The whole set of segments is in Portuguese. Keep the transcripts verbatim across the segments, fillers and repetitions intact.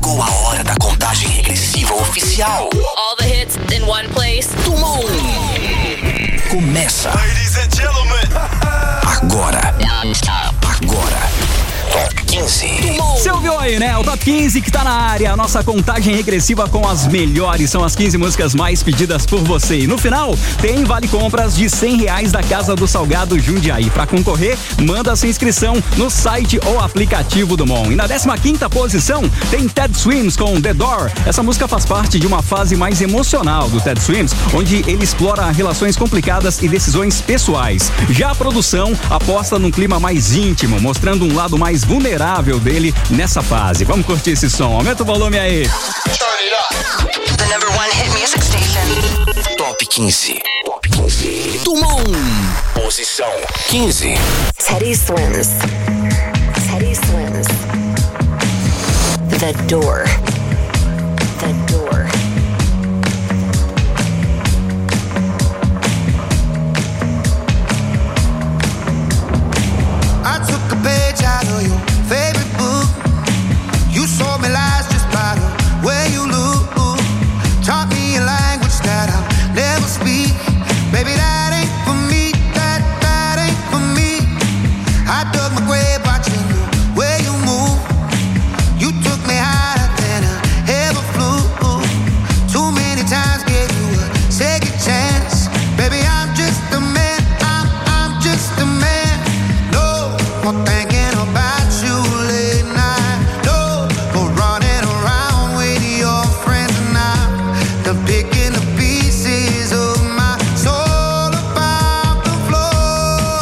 Chegou a hora da contagem regressiva oficial. All the hits in one place. Tumon. Começa. Ladies and gentlemen. Agora. Agora. Top quinze. Você ouviu aí, né? O Top quinze que tá na área. A nossa contagem regressiva com as melhores. São as quinze músicas mais pedidas por você. E no final, tem vale compras de cem reais da Casa do Salgado Jundiaí. Pra concorrer, manda sua inscrição no site ou aplicativo do Mon. E na décima quinta posição, tem Ted Swims com The Door. Essa música faz parte de uma fase mais emocional do Ted Swims, onde ele explora relações complicadas e decisões pessoais. Já a produção aposta num clima mais íntimo, mostrando um lado mais vulnerável dele nessa fase. Vamos curtir esse som. Aumenta o volume aí. The number one hit music station. Top quinze. Top quinze. Tumon. Posição quinze. Teddy Swims. Teddy Swims. The Door. The Door. I took a page out of your favorite book. You sold me lies just by the way you look. Taught me a language that I'll never speak. Baby, that ain't for me. That, that ain't for me. I dug my grave watching the way you move. You took me higher than I ever flew. Too many times gave you a second chance. Baby, I'm just a man. I'm, I'm just a man. No more thinking about you late night. No more running around with your friends now. Done picking the pieces of my soul about the floor.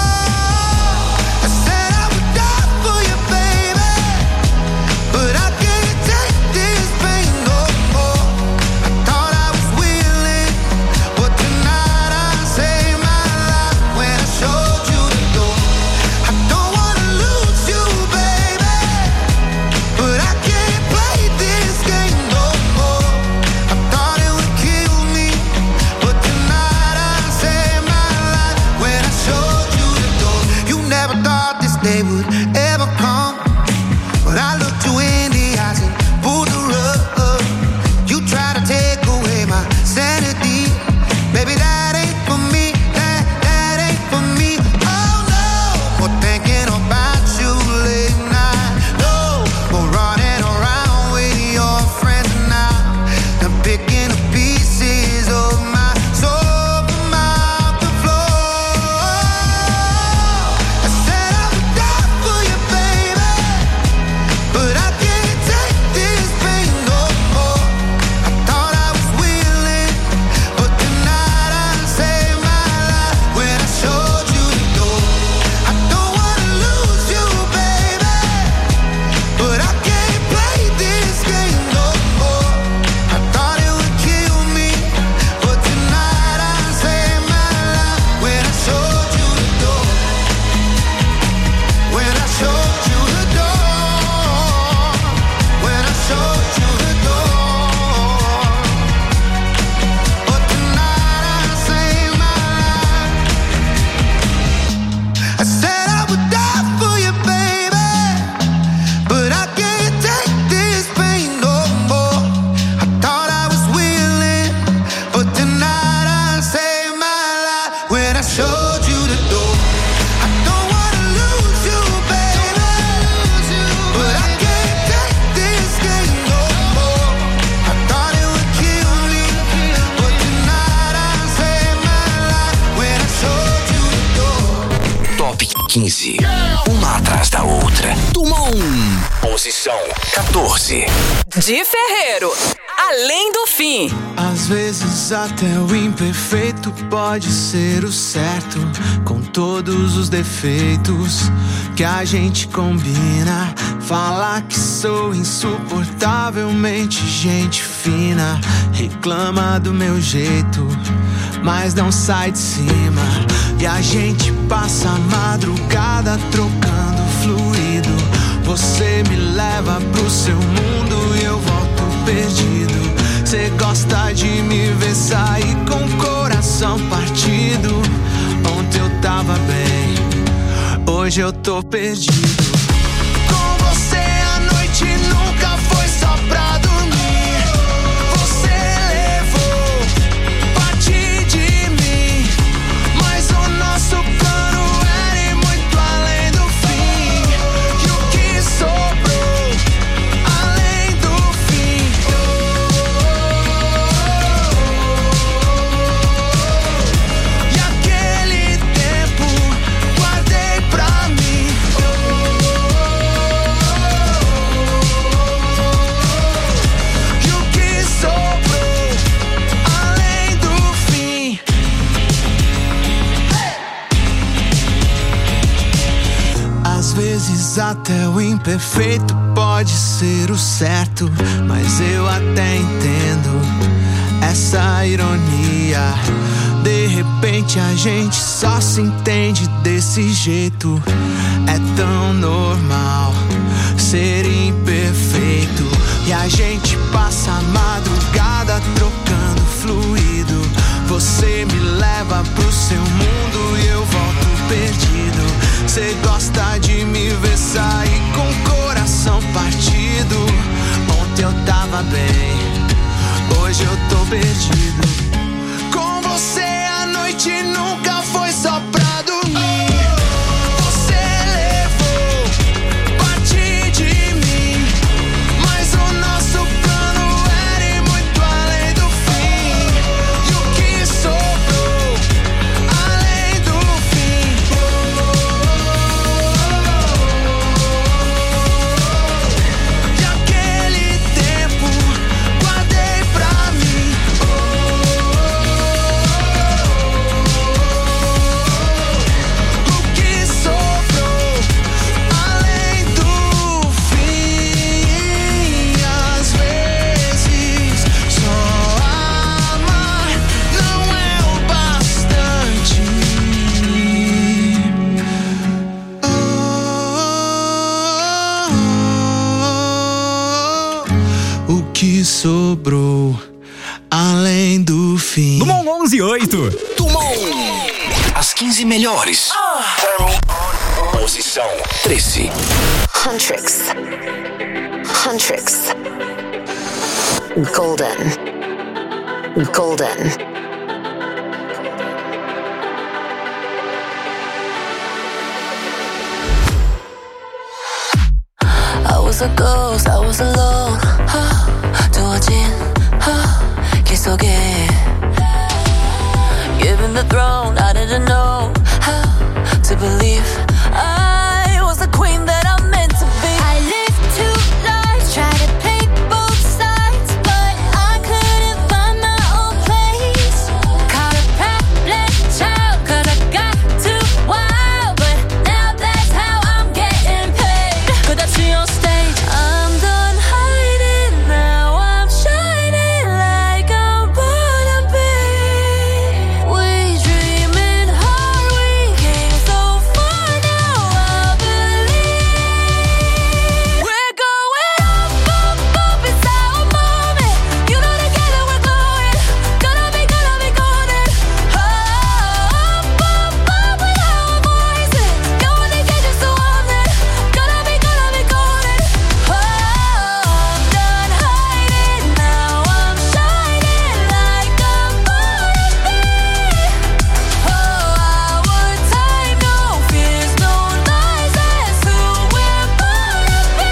I said I would die for you, baby, but I can't take this pain no more. I thought I was willing, but tonight I saved my life when I showed you the door. I don't wanna lose you, baby, but I can't play this game no more. I thought it would kill me, but tonight I saved my life when I showed you the door. You never thought this day would ever come, but I looked you in the eyes and pulled the rug. You tried to take away my sanity. Baby, that ain't for me. That, that ain't for me. Oh no, more thinking about you late night. No more running around with your friends now. I'm picking the pieces of my soul from out the floor. I said I would die for you, baby, but I can't take this pain no more. I thought I was willing, but tonight I saved my life when I showed you the door. I don't wanna lose you, baby, but I can't play this game no more. I thought it would kill me, but tonight I saved my life when I showed you the door. When I showed you the door. When I showed you the door. But tonight I saved my life. I said I would die for you, baby, but I can't take this pain no more. I thought I was willing, but tonight I saved my life when I showed you the door. I don't wanna lose you, baby, but I can't take this game no more. I thought it would kill me, but tonight I saved my life when I showed you the door. Top quinze. Uma atrás da outra. Tumon. Posição quatorze. Di Ferreiro. Além do fim. Às vezes até o imperfeito pode ser o certo, com todos os defeitos que a gente combina. Falar que sou insuportavelmente gente fina, reclama do meu jeito, mas não sai de cima. E a gente passa a madrugada trocando fluido. Você me leva pro seu mundo e eu volto perdido. Cê gosta de me ver sair com o coração partido. Ontem eu tava bem, hoje eu tô perdido. Com você a noite nunca foi só até o imperfeito pode ser o certo, mas eu até entendo essa ironia. De repente a gente só se entende desse jeito. É tão normal ser imperfeito, e a gente passa a madrugada trocando fluido. Você me leva pro seu mundo e eu volto perdido. Cê gosta de me ver sair com o coração partido. Ontem eu tava bem, hoje eu tô perdido. Com você a noite nunca foi só pra dormir. Você levou parte de mim, mas o nosso plano era ir muito além do fim. E o que sobrou além do fim? E aquele tempo guardei pra mim. O que sobrou além do fim? Às vezes só amar não é o bastante. Oh, o que sobrou além do fim? Dumont onze e oito. Dumont. As quinze melhores. Posição treze. Huntrix. Huntrix. Golden. Golden. I was a ghost, I was alone. huh, 두어진 huh, 길 속에 Given the throne, I didn't know how to believe I was the queen that I'm meant to be. I lived two lives, tried to play both sides, but I couldn't find my own place. Caught a problem child, cause I got too wild, but now that's how I'm getting paid. 끝없이 on stage, I'm done hiding, now I'm shining like I'm born to be. We dreaming hard, we came so far, now I believe. We're going up, up, up, it's our moment. You know together we're glowing, gonna be, gonna be golden. Up, up, up with our voices, going to get you so on it, gonna be, gonna be golden. Oh, I'm done hiding, now I'm shining like I'm born to be. Oh, our time, no fears, no lies, that's who we're born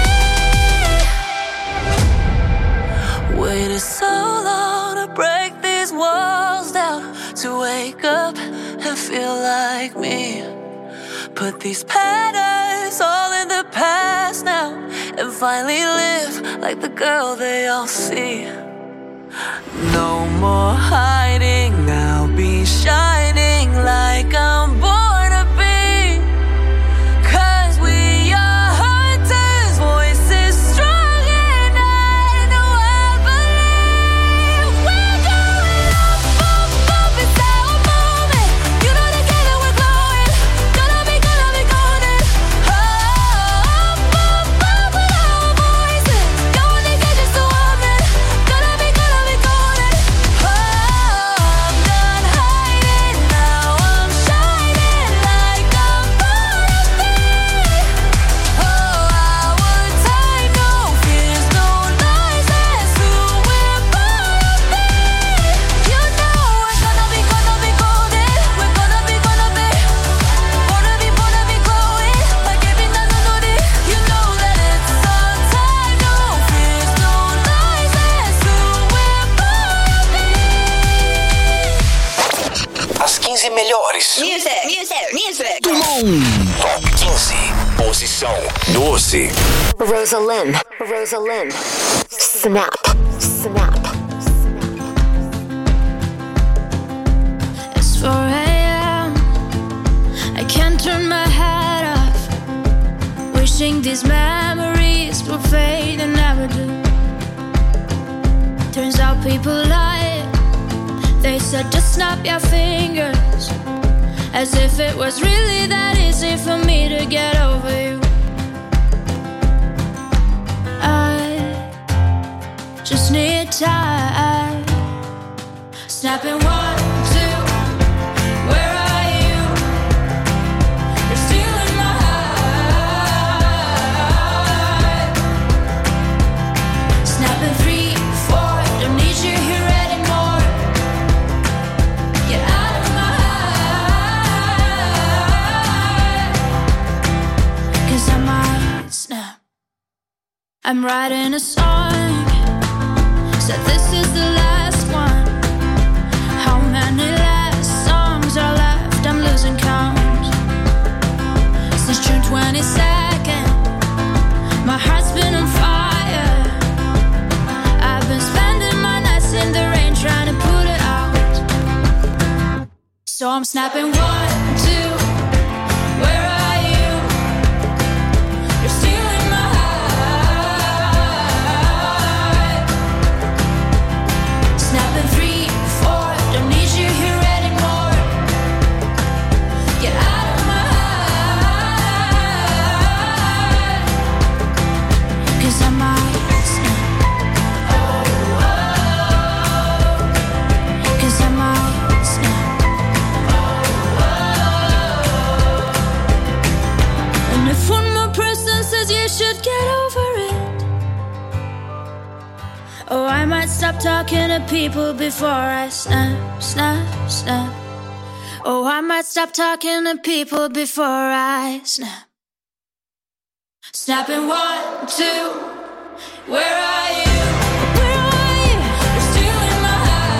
to be. Waited so long to break these walls down, to wake up and feel like me. Put these patterns all in the past now, and finally live like the girl they all see. No more hiding, I'll be shining like I'm born to be. Cause we are hunters, voices strong, and I know I believe. We're going up, up, up, it's our moment. You know together we're glowing, gonna be, gonna be golden. Oh, up, up, up with our voices, going to get you so on it, gonna be, gonna be golden. Oh, I'm done hiding, now I'm shining like I'm born to be. Oh, our time, no fears, no lies, that's who we're born to be. You know we're gonna be, gonna be golden. We're gonna be, gonna be, born to be, born to be glowing like every night on Nuri. You know that it's our time, no fears, no lies, that's who we're born to be. As quinze melhores. Music, music, music. Dumont. Top quinze. Posição doze. Rosalind. Rosalind. Snap. Snap. It's four a.m. I can't turn my head off. Wish Wishing these memories will fade and never do. Turns out people lie. They said just snap your fingers, as if it was really that easy for me to get over you. I just need time. Snapping one, two, where are you? You're stealing my heart. Snapping three, four, don't need you here anymore. Get out of my heart. Cause I might snap. I'm writing a song, said this is the last one. How many last songs are left? I'm losing count. Since June twenty-second, my heart's been on fire. I've been spending my nights in the rain trying to put it out. So I'm snapping one, two, where are you? You're stealing my heart. Snapping three, four, don't need you here anymore. Get out of my heart. Cause I might snap. Cause I might snap. And if one more person says you should get over it, oh, I might stop talking to people before I snap, snap, snap. Oh, I might stop talking to people before I snap. Snapping one, two, where are you? Where are you? You're stealing my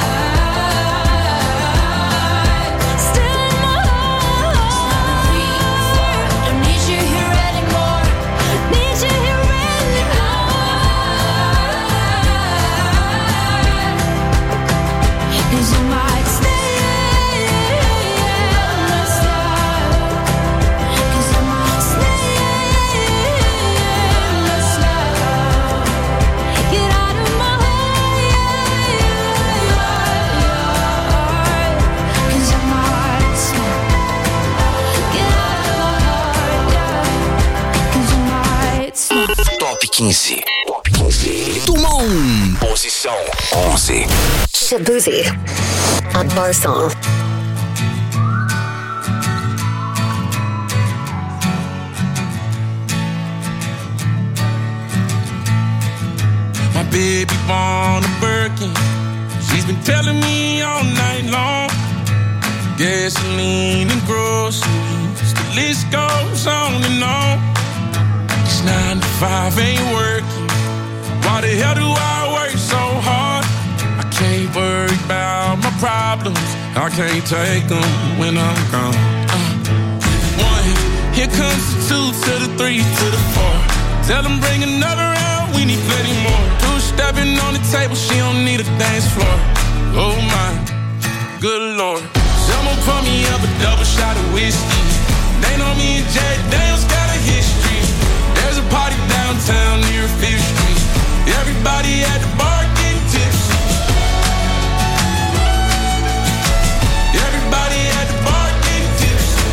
heart. Stealing my heart. Snapping three, four, don't need you here anymore. Need you here anymore. Cause I might stay in my style. Cause I might stay in my style. Get out of my heart. Cause I might snap. Get out of my heart, yeah. Cause I might snap. Top quinze. Top quinze. Dumont. Posição onze. Shabuzi, a bar song. My baby born a Birkin. She's been telling me all night long. Gasoline and groceries, the list goes on and on. This nine to five ain't working. Why the hell do I work so hard? I can't worry about my problems. I can't take them when I'm gone. Uh, one, here comes the two to the three to the four. Tell them bring another round, we need plenty more. Two stepping on the table, she don't need a dance floor. Oh my, good lord. Someone pour me up a double shot of whiskey. They know me and Jack Daniels got a history. There's a party downtown near Fifth Street. Everybody at the bar getting tipsy. Everybody at the bar getting tipsy.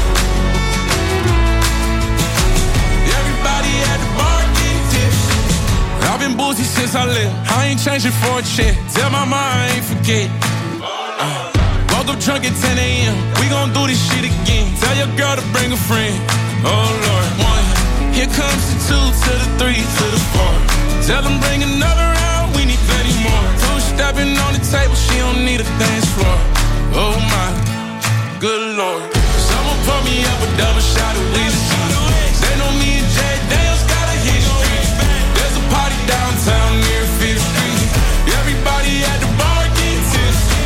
Everybody at the bar getting tipsy. I've been boozy since I left. I ain't changing for a check. Tell my mom I ain't forget. Uh, woke up drunk at ten a.m. We gon' do this shit again. Tell your girl to bring a friend. Oh Lord, one. Here comes the two to the three to the four. Tell them bring another round, we need plenty more. Two stepping on the table, she don't need a dance floor. Oh my, good lord. Someone pour me up a double shot of whiskey. They know me and Jack Daniels got a history. There's a party downtown near Fifth Street. Everybody at the bar getting tipsy.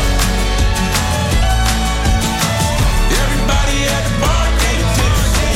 Everybody at the bar getting tipsy.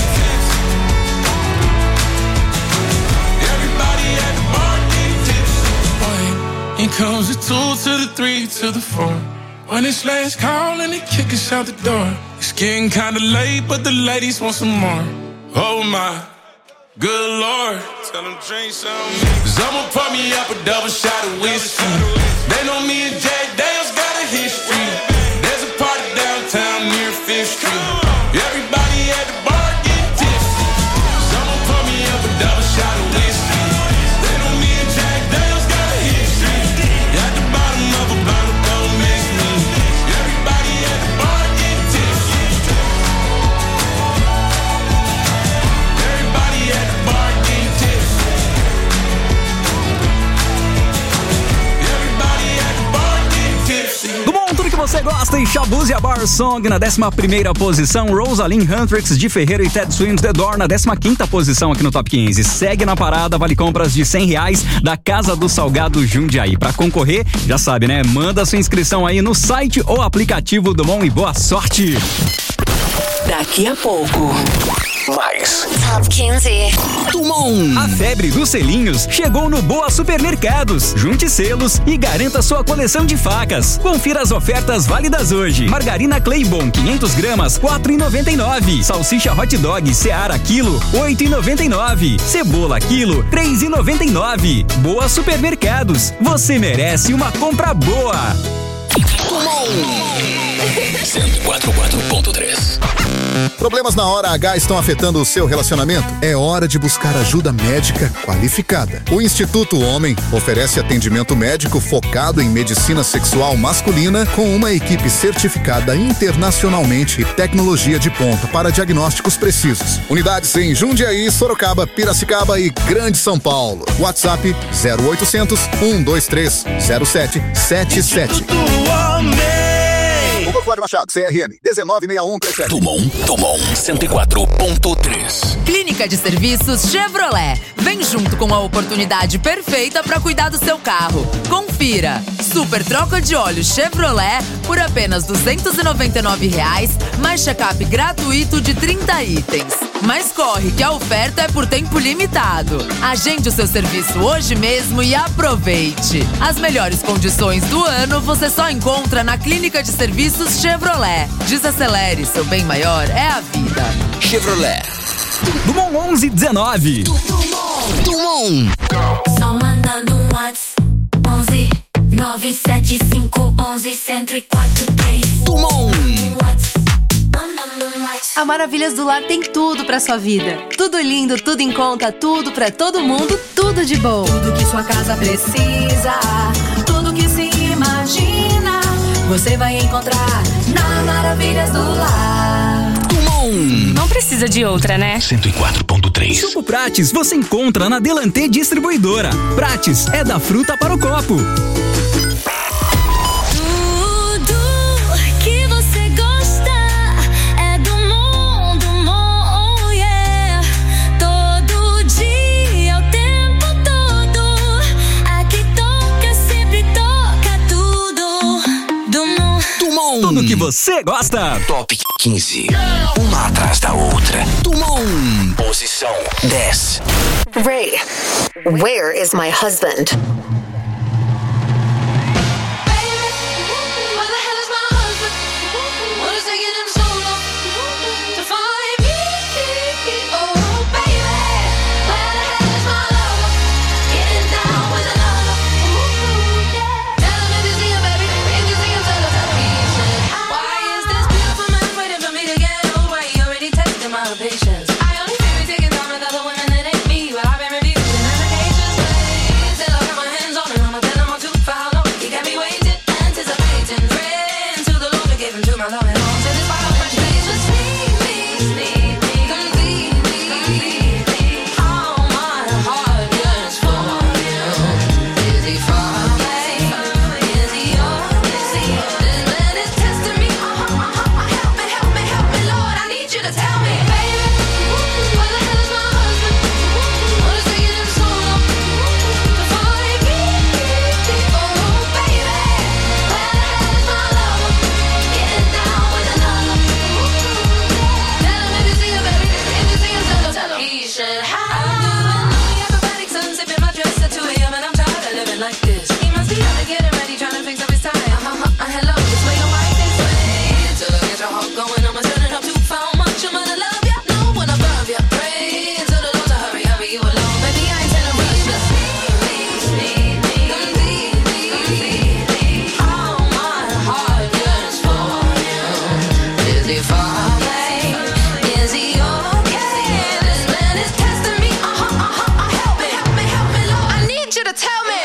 Everybody at the bar getting tipsy. One, here comes the two to the three to the four. When it's last call and they kick us out the door. It's getting kinda late, but the ladies want some more. Oh my, Good Lord, tell them drink some. Cause I'ma pour me up a double shot of whiskey. They know me and Jack Daniels got a history. There's a party downtown near Fifth Street. Everybody at the bar get tipsy. Cause I'ma pour me up a double shot of whiskey. They know me and Jack Daniels got a history. At the bottom of a bottle, don't miss me. Everybody at the bar get tipsy. Everybody at the bar get tipsy. Everybody at the bar get tipsy. Do bom, tudo que você gosta em Shabuzi a Bar Song na décima primeira posição, Rosalind Huntrix de Ferreira e Ted Swims The Door na décima quinta posição aqui no Top quinze. Segue na parada, vale compras de cem reais da Casa do Salgado Jundiaí. Pra concorrer, já sabe, né? Manda sua inscrição aí no site ou aplicativo do Bom e boa sorte. Daqui a pouco. Mais. Top quinze. Tumon. A febre dos selinhos chegou no Boa Supermercados. Junte selos e garanta sua coleção de facas. Confira as ofertas válidas hoje. Margarina Claybon quinhentas gramas, quatro reais e noventa e nove centavos. Salsicha Hot Dog Seara quilo, oito reais e noventa e nove centavos. Cebola quilo, três reais e noventa e nove centavos. Boa Supermercados. Você merece uma compra boa. cento e quatro ponto três. Problemas na hora H estão afetando o seu relacionamento? É hora de buscar ajuda médica qualificada. O Instituto Homem oferece atendimento médico focado em medicina sexual masculina com uma equipe certificada internacionalmente e tecnologia de ponta para diagnósticos precisos. Unidades em Jundiaí, Sorocaba, Piracicaba e Grande São Paulo. WhatsApp zero oitocentos, um dois três, zero sete sete sete. Rua Cláudio Machado, C R M, dezenove sessenta e um trinta e sete. Tumon, Tumon, cento e quatro ponto três. Clínica de Serviços Chevrolet. Vem junto com a oportunidade perfeita para cuidar do seu carro. Confira. Super troca de óleo Chevrolet por apenas duzentos e noventa e nove reais, mais check-up gratuito de trinta itens. Mas corre que a oferta é por tempo limitado. Agende o seu serviço hoje mesmo e aproveite. As melhores condições do ano você só encontra na Clínica de Serviços Chevrolet. Desacelere, seu bem maior é a vida. Chevrolet. Dumont onze dezenove. Tumon. Só mandando um WhatsApp. onze nove sete cinco onze cento e quatro três. Tumon. A Maravilhas do Lar tem tudo pra sua vida. Tudo lindo, tudo em conta, tudo pra todo mundo, tudo de bom. Tudo que sua casa precisa, tudo que se imagina, você vai encontrar na Maravilhas do Lar. Tumon. Não precisa de outra, né? cento e quatro ponto três. Suco Prates você encontra na Delantê Distribuidora. Prates é da fruta para o copo. Tudo que você gosta. Top quinze. Uma atrás da outra. Tumon. Posição dez. Ray, where is my husband? I only feel we taking time with other women that ain't me, but I've been refusing applications. Still I got my hands need you to tell me.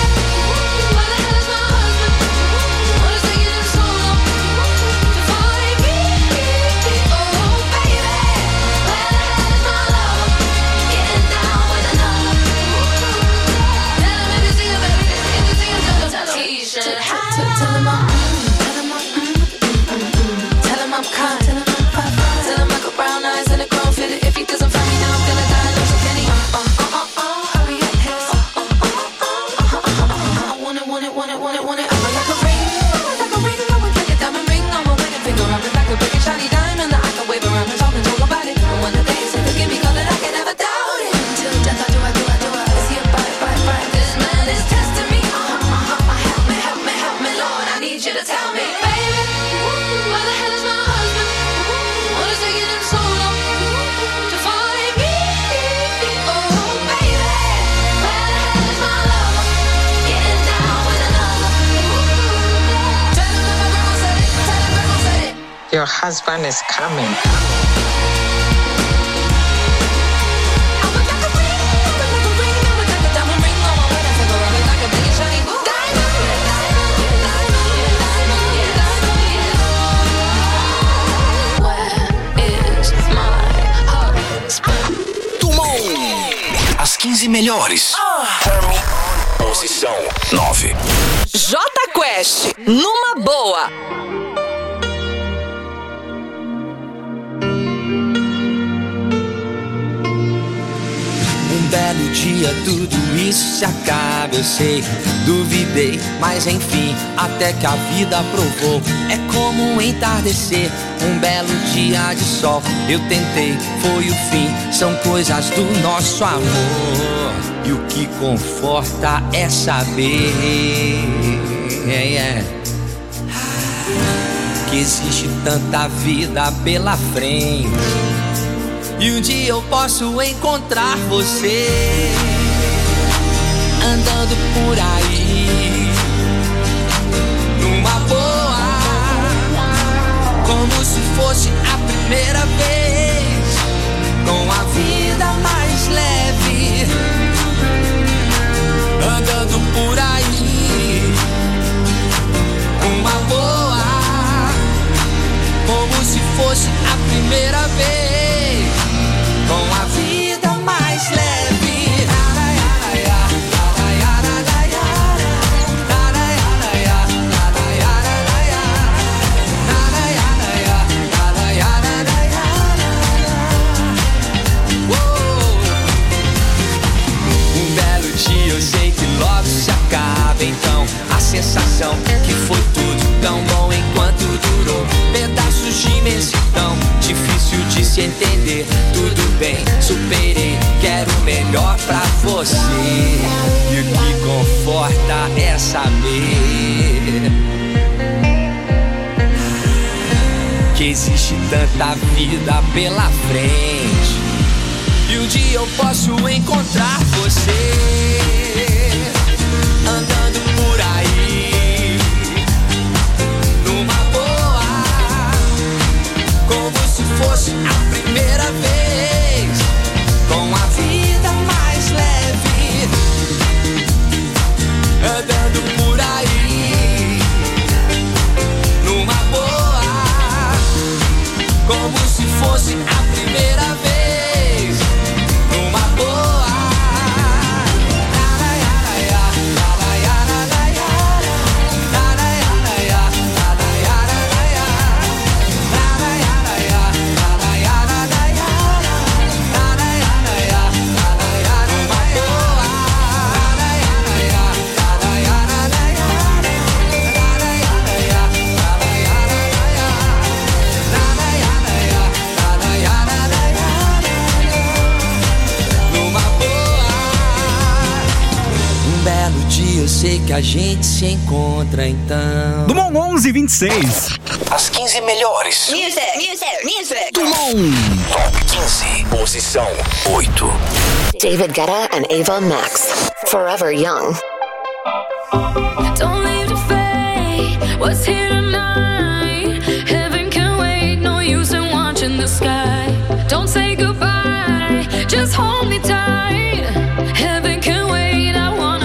Your husband is coming. As quinze melhores. Posição nove. Jota Quest, numa boa. Um belo dia tudo isso se acaba, eu sei. Duvidei, mas enfim, até que a vida provou. É como um entardecer, um belo dia de sol. Eu tentei, foi o fim, são coisas do nosso amor. E o que conforta é saber é, é, que existe tanta vida pela frente. E um dia eu posso encontrar você andando por aí numa boa, como se fosse a primeira vez, com a vida mais leve, andando por aí numa boa, como se fosse a primeira vez, com a vida mais leve. Um belo dia eu sei que logo se acaba, então a sensação que foi tudo tão bom enquanto durou. Pedaços de imensidão, difícil de se entender. Tudo bem, superei, quero o melhor pra você. E o que conforta é saber que existe tanta vida pela frente. E um dia eu posso encontrar você andando por aí numa boa, como se fosse a primeira vez, com a vida mais leve, andando por aí numa boa, como se fosse a primeira vez, numa boa. Eu sei que a gente se encontra então. Dumont onze vinte e seis. As quinze melhores. Music, music, music. Dumont Top quinze. Posição oito. David Guetta and Ava Max. Forever Young. Don't leave the fate. What's here tonight? Heaven can wait. No use in watching the sky. Don't say goodbye. Just hold me tight. Heaven can wait. I wanna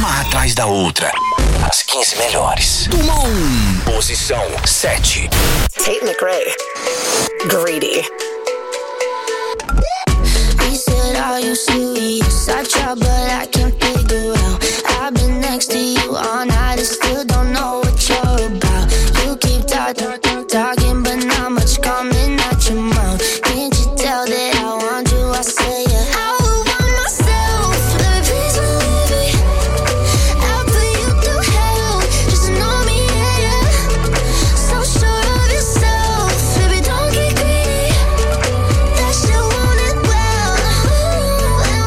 uma atrás da outra. As quinze melhores. Dumont, posição sete. Tate McRae, Greedy. He said, are you serious? I try, but I can't figure out. I've been next to you all night and still don't know what you're about. You keep talking, talking, but not much coming out your mouth. Can't you tell that I want you? I say it. I would want myself, baby, please believe me. I'll put you through hell, just to know me, yeah, yeah. So sure of yourself, baby, don't get greedy. That shit want it well, ooh, and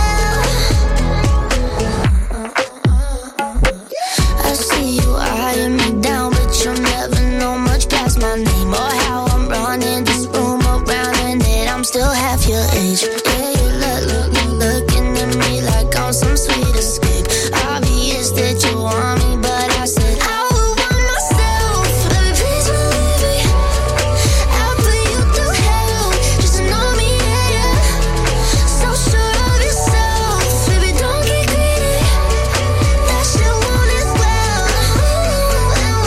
well. I see you eyeing me down, but you'll never know much past my name or how I'm running this room around and that I'm still half your age. Yeah, you look, look, look, looking at me like I'm some sweet escape. Obvious that you want me, but I said I would want myself, baby, please believe me. I'll put you through hell, just to know me, yeah, yeah. So sure of yourself, baby, don't get greedy. That shit want it well, ooh, and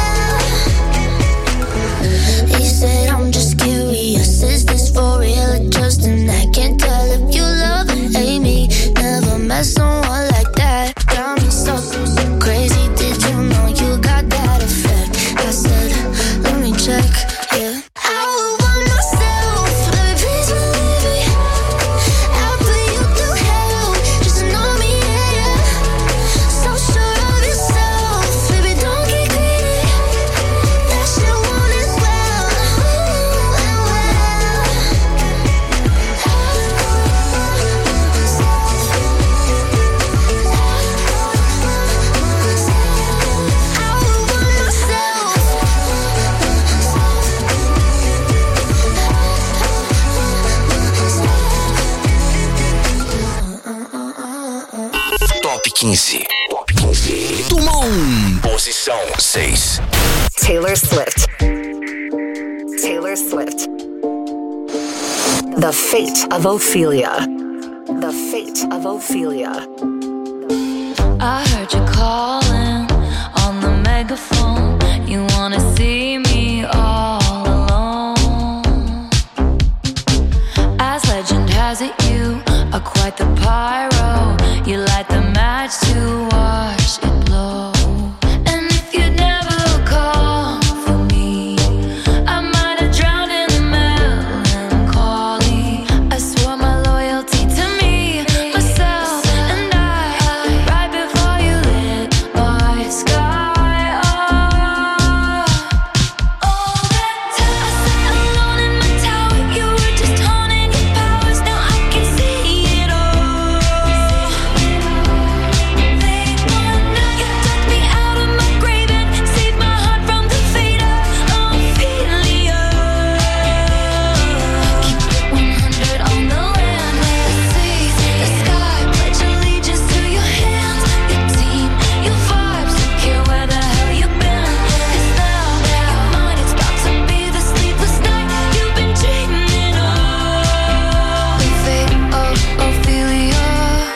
well. He said, I'm just curious, is this for real or just an act? Can't tell if you love or hate me. Never met someone like that. Got me so, so crazy. Did you know you got that effect? I said, let me check, yeah. I would want myself, baby, please believe me. I'll put you through hell, just to know me, yeah, yeah. So sure of yourself, baby, don't get greedy. That shit want it well, ooh, and well. I would want myself. Top quinze. Top quinze. Dumont, posição seis. Taylor Swift. Taylor Swift. The Fate of Ophelia. The Fate of Ophelia. I heard you calling on the megaphone. You wanna see me all alone. As legend has it, you are quite the pyro. You light the match to watch it blow. And if you'd never call for me, I might have drowned in the melancholy. I swore my loyalty to me, myself, and I, right before you lit my sky up. All that time I sat alone in my tower, you were just honing your powers. Now I can see it all. Late one night, you dug me out of my grave and saved my heart from the fate of Ophelia. Keep it one hundred on the land, the sea, the sky. Pledge allegiance to your hands, your team, your vibes. Don't care where the hell you've been, 'cause now you're mine. It's about to be the sleepless night you've been dreaming of. The fate of Ophelia,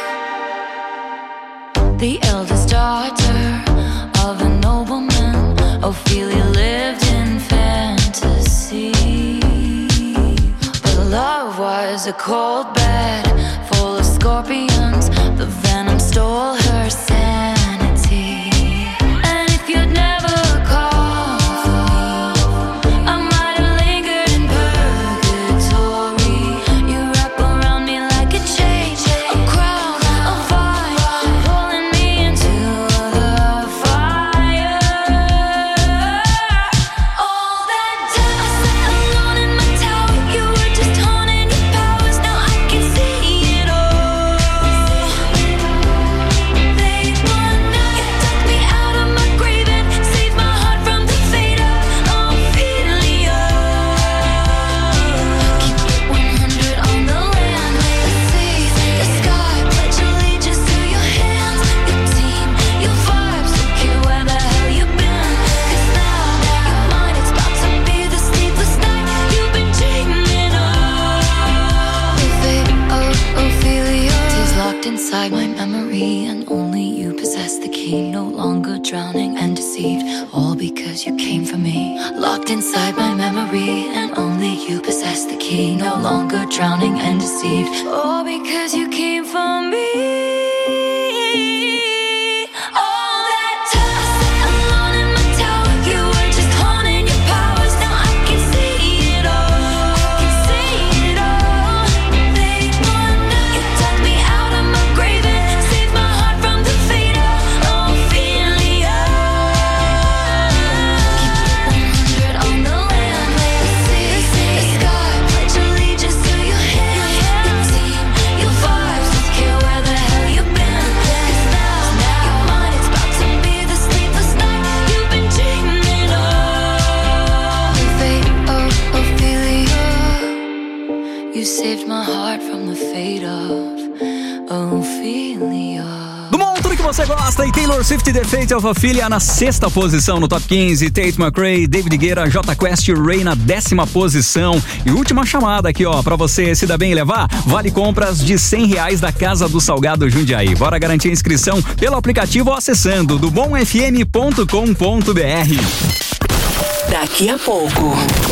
the eldest daughter of a nobleman. Ophelia lived in fantasy, but love was a cold bed full of scorpions. The venom stole her sanity. And if you'd never call for me, I might have lingered in purgatory. You wrap around me like a chain, a crown, a vine, pulling me into the fire. All that time I sat alone in my tower, you were just honing your powers. Now I can see key, no longer drowning and deceived. All because you came for me. Locked inside my memory, and only you possess the key. No longer drowning and deceived. All because you came for me. Saved my heart from the fate of Ophelia. Do mundo, tudo que você gosta, e Taylor Swift, The Fate of Ophelia na sexta posição no Top quinze, Tate McRae, David Guetta, Jota Quest, Ray na décima posição. E última chamada aqui, ó, pra você se dar bem e levar, vale compras de cem reais da Casa do Salgado Jundiaí. Bora garantir a inscrição pelo aplicativo ou acessando do bom f m ponto com ponto b r. Daqui a pouco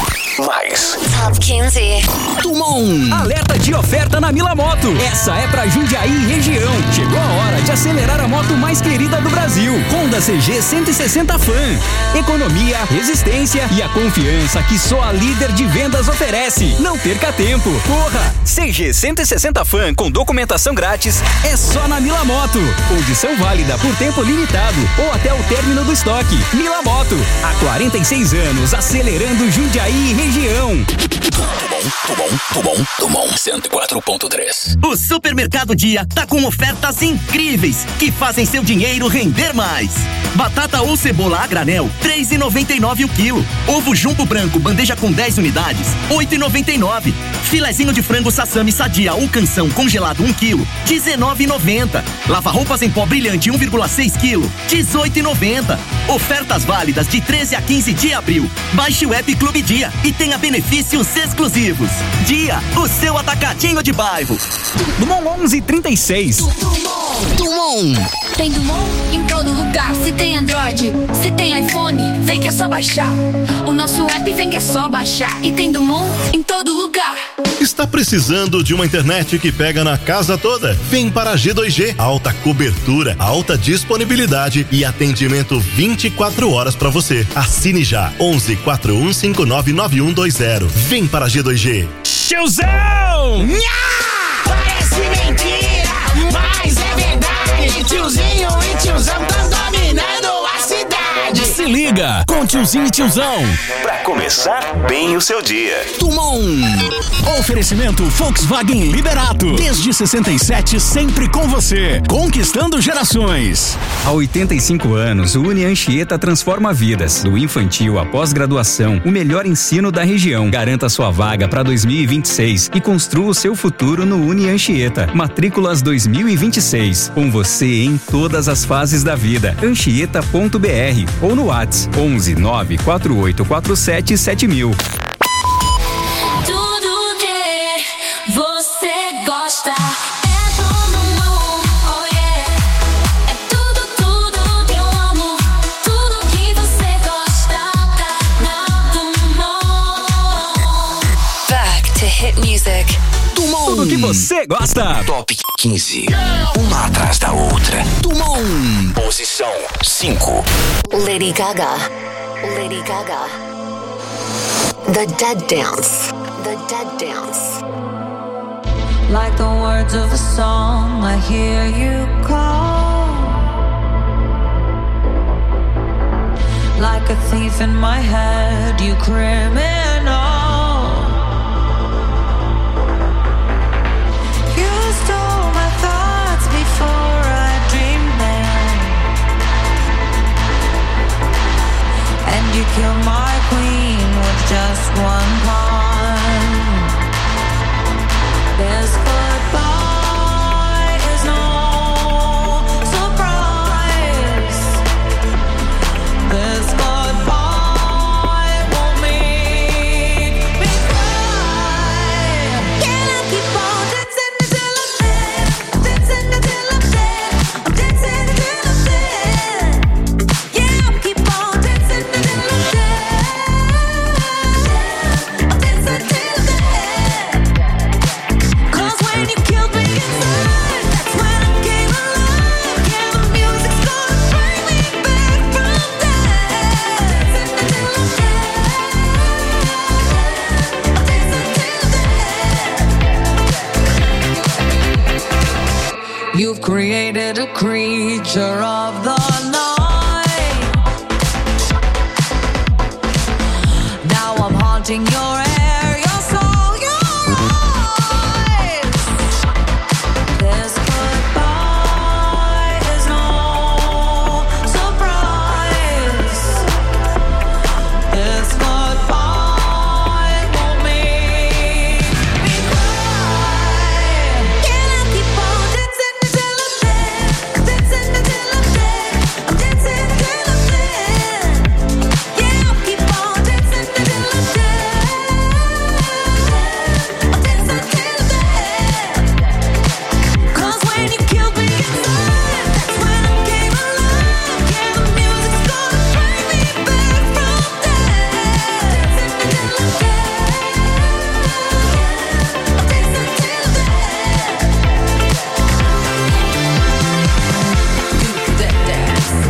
mais Top quinze. Tumon. Alerta de oferta na Mila Moto. Essa é pra Jundiaí e região. Chegou a hora de acelerar a moto mais querida do Brasil. Honda C G cento e sessenta Fan. Economia, resistência e a confiança que só a líder de vendas oferece. Não perca tempo. Corra! C G cento e sessenta Fan com documentação grátis é só na Mila Moto. Condição válida por tempo limitado ou até o término do estoque. Mila Moto. Há quarenta e seis anos acelerando Jundiaí e região. Tumon, Tumon, Tumon cento e quatro ponto três. O Supermercado Dia tá com ofertas incríveis que fazem seu dinheiro render mais. Batata ou cebola a granel, três reais e noventa e nove centavos o quilo. Ovo jumbo branco, bandeja com dez unidades, oito reais e noventa e nove centavos. Filezinho de frango sassami sadia ou canção congelado um quilo, dezenove reais e noventa centavos. Lava roupas em pó brilhante um vírgula seis quilo, dezoito reais e noventa centavos. Ofertas válidas de treze a quinze de abril. Baixe o app Clube Dia e tenha benefícios exclusivos. Dia, o seu atacadinho de bairro. Dumont onze trinta e seis. Dumont. Tem Dumont em todo lugar. Se tem Android, se tem iPhone, vem que é só baixar. O nosso app vem que é só baixar. E tem Dumont em todo lugar. Está precisando de uma internet que pega na casa toda? Vem para a G dois G. Alta cobertura, alta disponibilidade e atendimento vinte e quatro horas para você. Assine já. onze quatro um cinco nove nove um dois zero. Vem para a G dois G. Tiozão! Nha! Parece mentira, mas é verdade. Tiozinho e tiozão tão dominando a cidade. Se liga com Tiozinho e Tiozão. Pra começar bem o seu dia. Tumon. Oferecimento Volkswagen Liberato. Desde sessenta e sete, sempre com você. Conquistando gerações. Há oitenta e cinco anos, o Uni Anchieta transforma vidas. Do infantil à pós-graduação, o melhor ensino da região. Garanta sua vaga para dois mil e vinte e seis e construa o seu futuro no Uni Anchieta. Matrículas dois mil e vinte e seis. Com você em todas as fases da vida. Anchieta ponto b r ou no WhatsApp onze nove quatro oito quatro sete sete mil. Tudo que você gosta. Hit music. Tumon. Tudo que você gosta. Top quinze. Uma atrás da outra. Tumon. Posição cinco. Lady Gaga. Lady Gaga. The Dead Dance. The Dead Dance. Like the words of a song, I hear you call. Like a thief in my head, you criminal. You killed my queen with just one pawn. This goodbye is no surprise. This goodbye won't make me cry. Can I keep on dancing until I'm dead? Dancing until I'm dead. I'm dancing until I'm dead. creature of the night. Now I'm haunting your air, your soul, your eyes. This goodbye is no surprise. This goodbye won't make me cry. Can I keep on dancing until I'm dead? Dancing until I'm dead. I'm dancing until I'm dead. Yeah, I'll keep on dancing until I'm dead. I'm dancing until I'm dead. 'Cause when you killed me inside, that's when I came alive. Yeah, the music's gonna bring me back from death. Dancing until I'm dead. I'm dancing until I'm dead. Do that dance. Do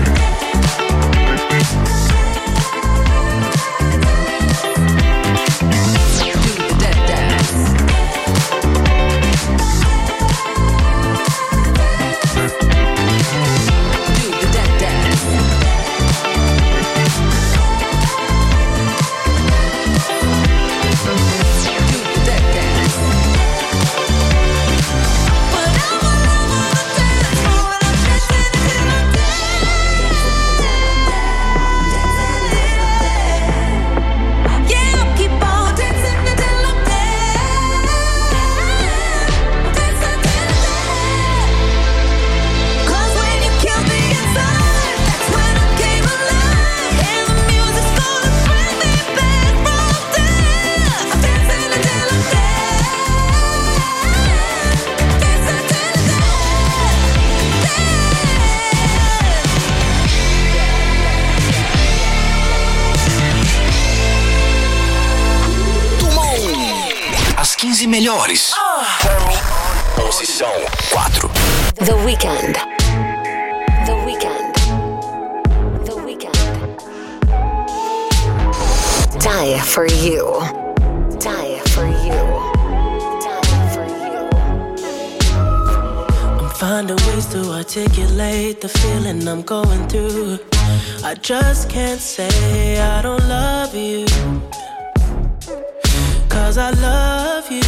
the dead dance. Do the dead dance. Do the dead dance. But I'm all over the dance floor and I'm dancing until I'm dead. Yeah, I'll keep on dancing until I'm dead. Dancing until I'm dead. 'Cause when you killed me inside, that's when I came alive. And the music's gonna bring me back from death. I'm dancing until I'm dead. Dancing until I'm As quinze melhores. Posição quatro. The Weeknd. The Weeknd. The Weeknd. Die for you. Die for you. Die for you. I'm finding ways to articulate the feeling I'm going through. I just can't say I don't love you, 'cause I love you.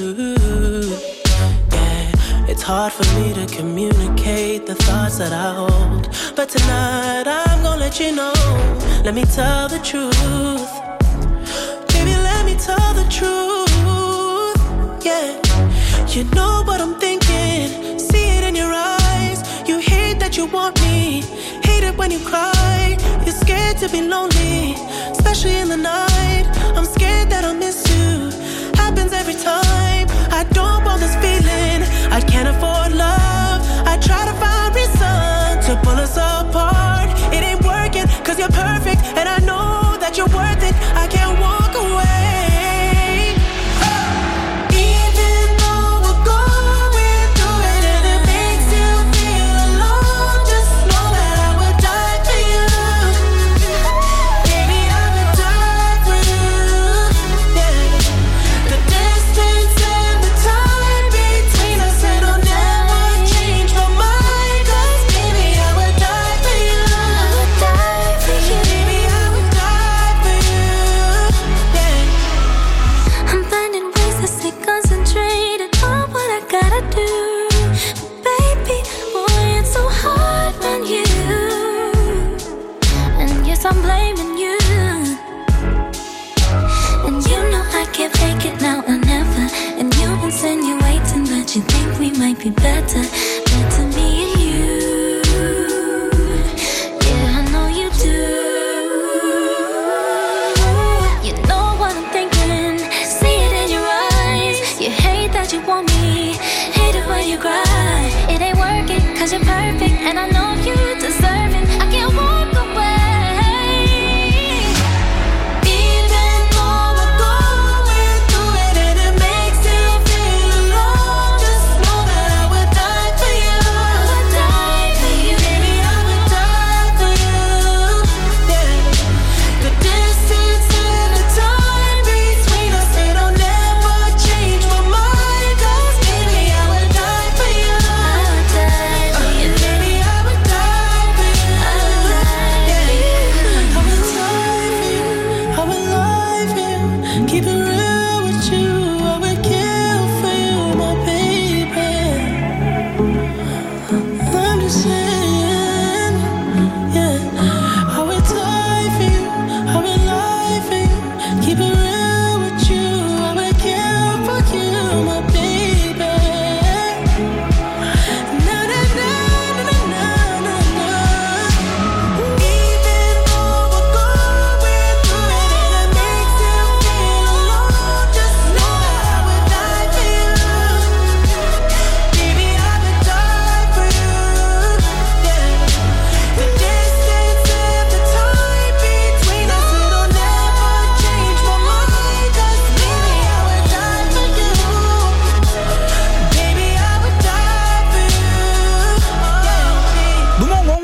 Yeah, it's hard for me to communicate the thoughts that I hold, but tonight I'm gonna let you know. Let me tell the truth. Baby, let me tell the truth. Yeah, you know what I'm thinking. See it in your eyes. You hate that you want me. Hate it when you cry. You're scared to be lonely, especially in the night. I'm scared that I'll miss you. Happens every time. I don't want this feeling. I can't afford love. I try to find reason to pull us apart. It ain't working 'cause you're perfect, and I know that you're worth it. I can't walk away. Even though we're going through it and it makes you feel alone, just know that I would die for you. Baby, I would die for you. Yeah. The distance and the time between us, it'll never change my mind. 'Cause baby, I would die for you.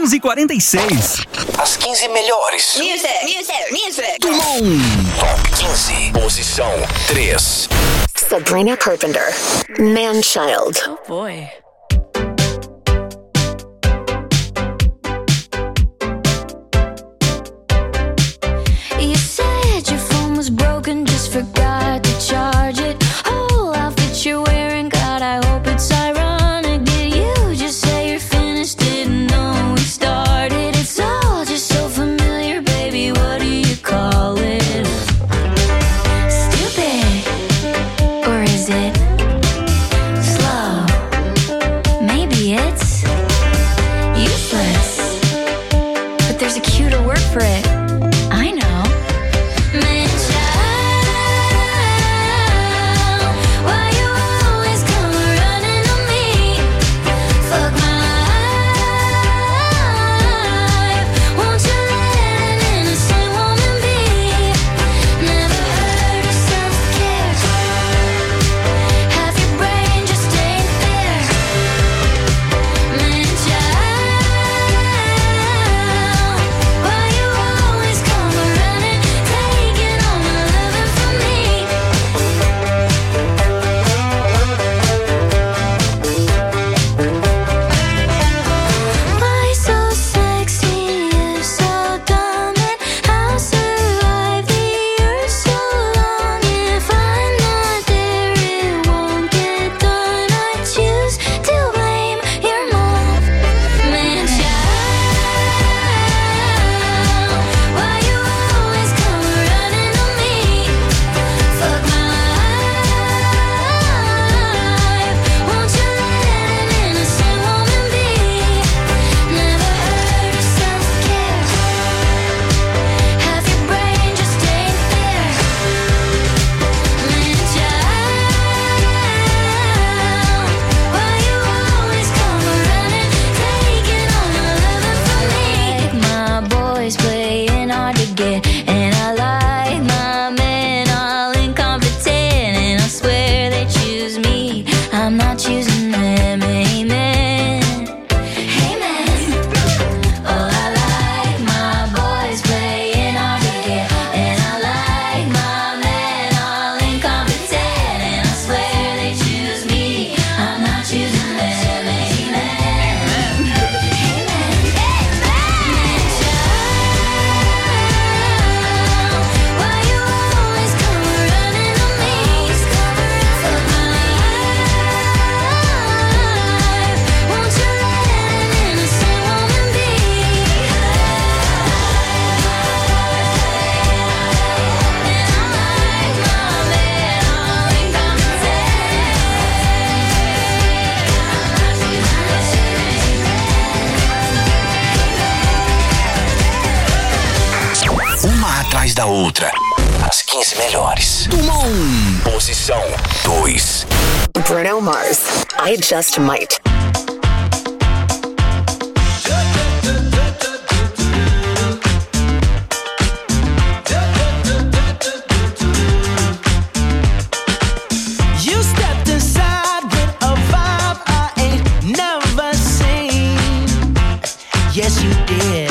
onze e quarenta e seis. As quinze melhores. Music, music, music. Do mundo. Top quinze. Posição três. Sabrina Carpenter, Man-Child. Oh boy. You said your phone was broken, just forgot to charge it. Whole outfit you're wearing, God, I hope it's ironic. Did you just say you're finished? Didn't know we started. It's all just so familiar, baby. What do you call it? Stupid, or is it slow? Maybe it's useless, but there's a cuter word for it. I know. Da outra. As quinze melhores. Do mundo. Posição dois. Bruno Mars, I Just Might. You stepped inside with a vibe I ain't never seen. Yes, you did.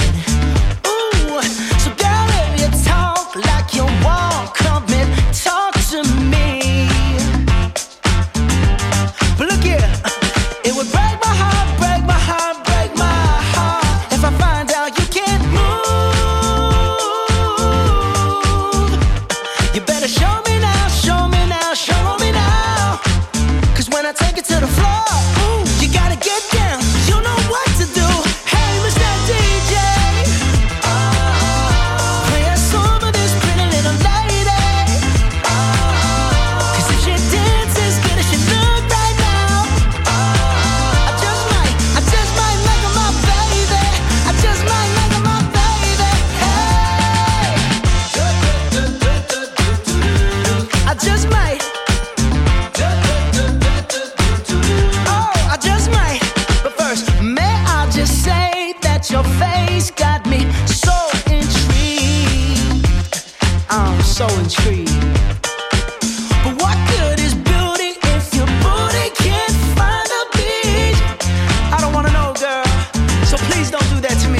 So intrigued. But what good is beauty if your booty can't find a beach? I don't wanna know, girl, so please don't do that to me.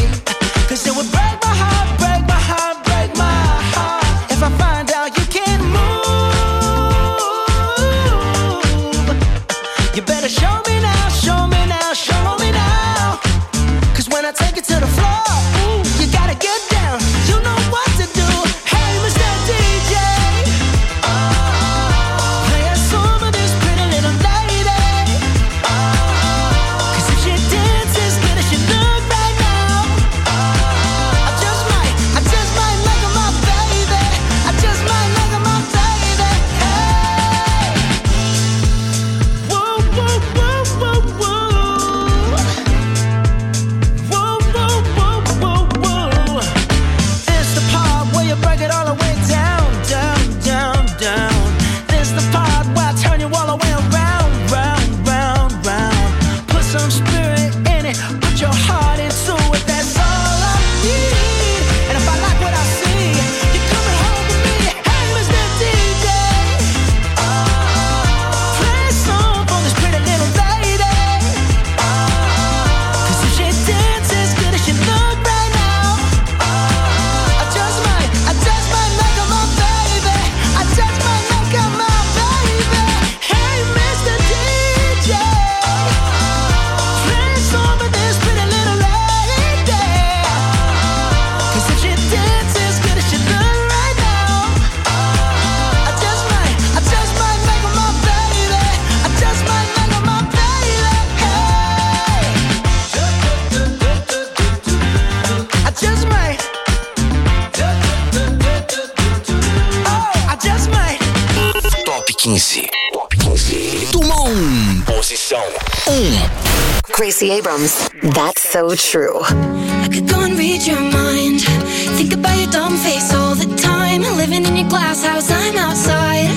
quinze. Top quinze. Dumont. Posição um. Gracie Abrams, That's So True. I could go and read your mind. Think about your dumb face all the time. Living in your glass house, I'm outside.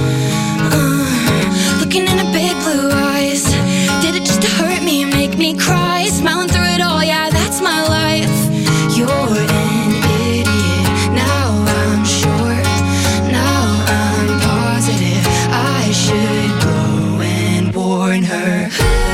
Uh, looking in her big blue eyes. Did it just to hurt me, make me cry? Smiling through it all, yeah, that's my life. You're an idiot, now I'm sure. Now I'm positive I should go and warn her.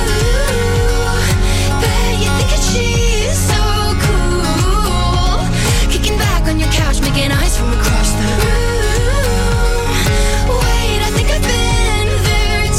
Making eyes from across the room. Wait, I think I've been there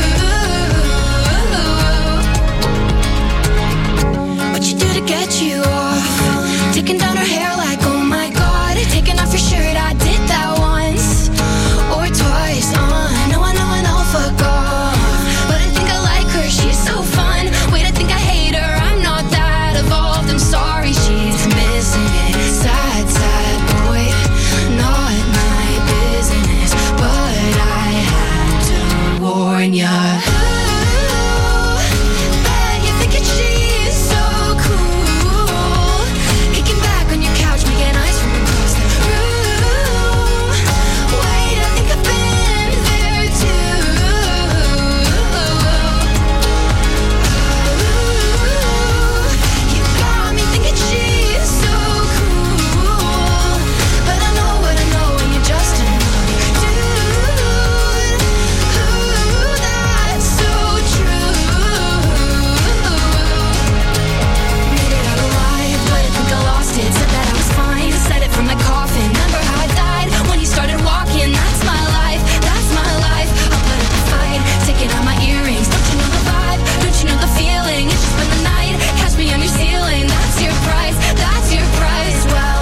too. What you do to get you off? Taking down her hair like, oh my god. Taking off your shirt, I did that once or twice. Uh, no, I know, I know, fuck off. But I think I like her, she's so fun. Wait, I think I hate her, I'm not that evolved. I'm sorry, she's missing it. Sad, sad boy, not my business, but I had to warn ya. Ooh, bet you're thinking she's so cool. Kicking back on your couch, making eyes from across the room. Wait, I think I've been there too. Ooh, you got me thinking she's so cool. But I know what I know, and you're just another dude. Ooh, that's so true. Made it out alive, but I think I lost it. Said that I was fine, said it from my coffin. Remember how I died when you started walking? That's my life, that's my life. I'll put up a fight, taking out my earrings. Don't you know the vibe? Don't you know the feeling? It's just been the night, catch me on your ceiling. That's your price, that's your price. Well,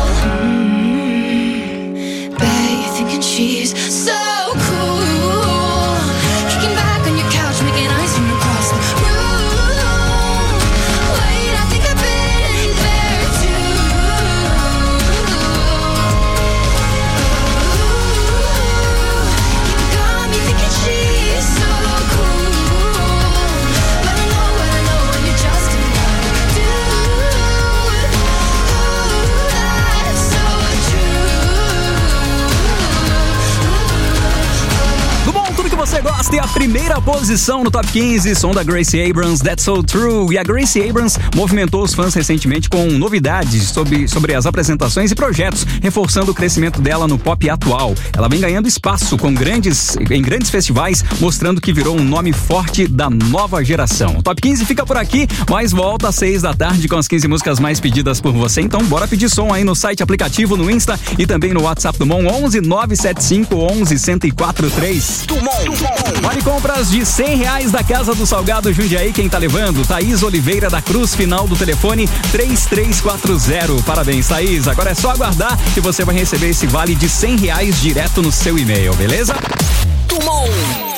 mm, bet you're thinking she's so cool. Kicking back on your couch, making eyes from across the room. Wait, I think I've been there too. You got me thinking she's so cool. But I know what I know, and you're just another dude. Ooh, that's so Do bom, tudo que você gosta é a primeira posição no Top quinze, som da Gracie Abrams, That's So True. E a Gracie Abrams movimentou os fãs recentemente com novidades sobre, sobre as apresentações e projetos, reforçando o crescimento dela no pop atual. Ela vem ganhando espaço com grandes, em grandes festivais, mostrando que virou um nome forte da nova geração. O Top quinze fica por aqui, mas volta às seis da tarde com as quinze músicas mais pedidas por você. Então bora pedir som aí no site, aplicativo, no Insta e também no WhatsApp do Mon onze nove sete cinco onze um zero quatro três. Vale compras de cem reais da Casa do Salgado Jundiaí. Quem tá levando? Thaís Oliveira da Cruz, final do telefone três três quatro zero. Parabéns, Thaís. Agora é só aguardar que você vai receber esse vale de cem reais direto no seu e-mail, beleza? Dumont.